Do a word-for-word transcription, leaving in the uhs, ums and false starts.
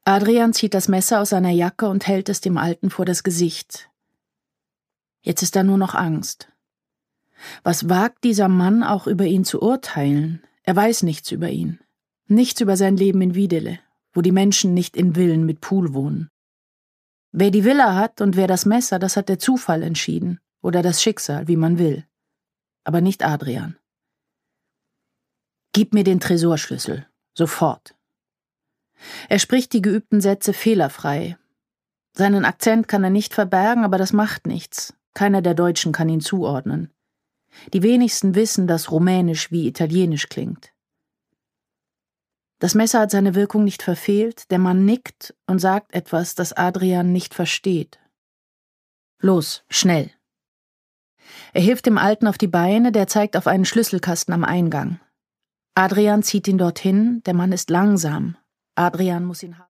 Adrian zieht das Messer aus seiner Jacke und hält es dem Alten vor das Gesicht. Jetzt ist da nur noch Angst. Was wagt dieser Mann auch über ihn zu urteilen? Er weiß nichts über ihn. Nichts über sein Leben in Wiedele, wo die Menschen nicht in Villen mit Pool wohnen. Wer die Villa hat und wer das Messer, das hat der Zufall entschieden. Oder das Schicksal, wie man will. Aber nicht Adrian. Gib mir den Tresorschlüssel. Sofort. Er spricht die geübten Sätze fehlerfrei. Seinen Akzent kann er nicht verbergen, aber das macht nichts. Keiner der Deutschen kann ihn zuordnen. Die wenigsten wissen, dass Rumänisch wie Italienisch klingt. Das Messer hat seine Wirkung nicht verfehlt, der Mann nickt und sagt etwas, das Adrian nicht versteht. Los, schnell. Er hilft dem Alten auf die Beine, der zeigt auf einen Schlüsselkasten am Eingang. Adrian zieht ihn dorthin, der Mann ist langsam. Adrian muss ihn haben.